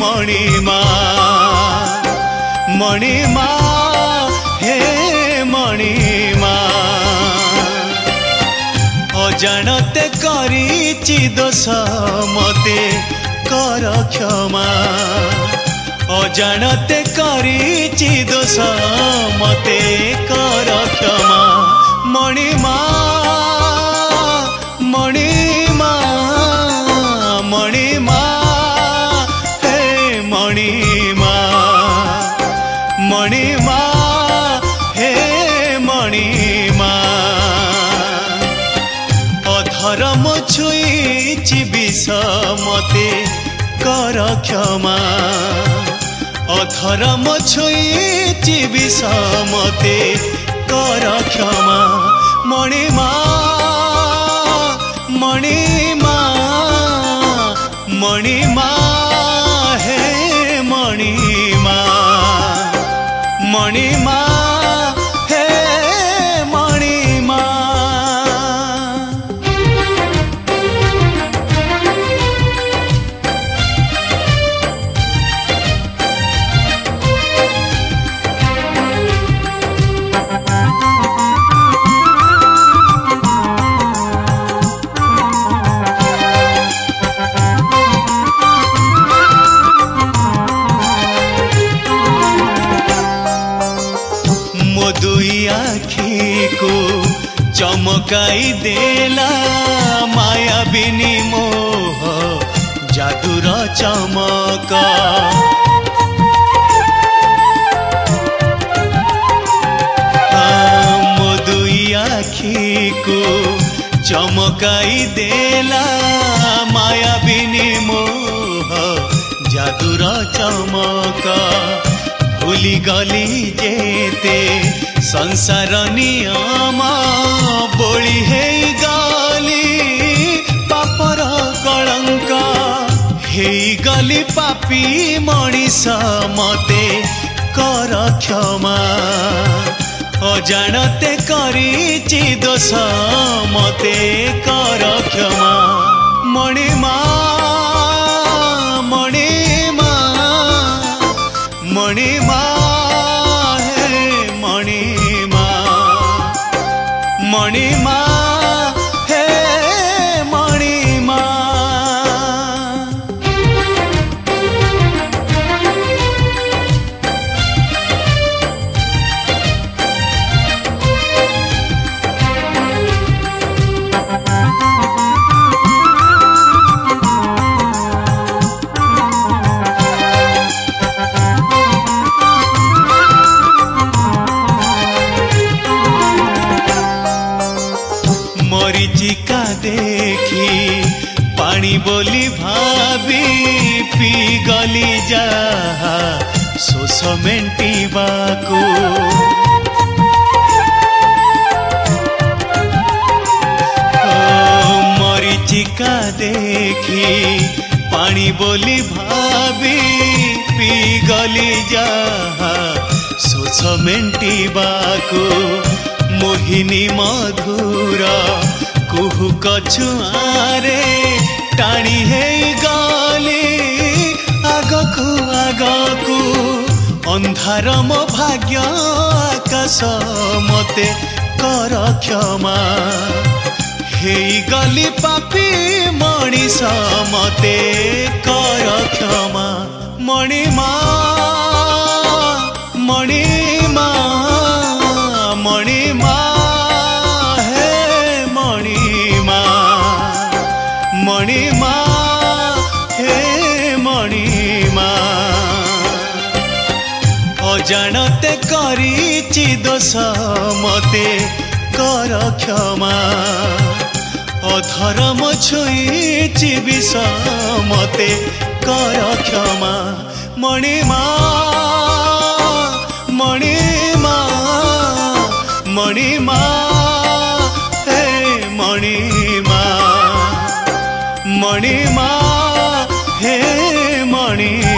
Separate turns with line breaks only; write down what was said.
मणिमा मणिमा हे मणिमा अजाणते करिछि दोष मते कर क्षमा अजाणते करिछि दोष मते कर क्षमा मणिमा मणिमा मणिमा हे मणिमा मणिमा हे मणिमा अधर्म छुईछि विष मते कर क्षमा अधर्म छुईछि विष मते कर क्षमा मणिमा मणिमा मणिमा हे मणिमा मणिमा हे मणिमा दुई आखी को चमकाई देला माया बिनी मोह जादूर चमक मो दुई आखी को चमकाई देला माया बिनी मोह जादूर चमक भूली गली जेते संसार नियम बोली है गली पापर कलंक हे गली पापी मनीष मते कर क्षमा अजाणते करिछि दोष मते कर क्षमा मणिमा मणिमा मणिमा हे मणिमा मणिमा हे मणिमा मरीचिका देखी पानी बोली भाभी पी गली जा शोष मेंटिबाकू मरीचिका देखी पानी बोली भाभी पी गली जा शोष मेंटिबाकू मोहिनी मधुर कुहुक छुआरे टाणी है गली आगकू आगकू अंधार मो भाग्य आकाश मते कर क्षमा हे गली पापी मनीष मते कर क्षमा मणिमा मणिमा मणिमा हे मणिमा मणिमा हे मणिमा अजाणते करिछि दोष मते कर क्षमा अधर्म छुईछि विष मते कर क्षमा मणिमा मणिमा मणिमा हे मणिमा मणिमा हे मणिमा।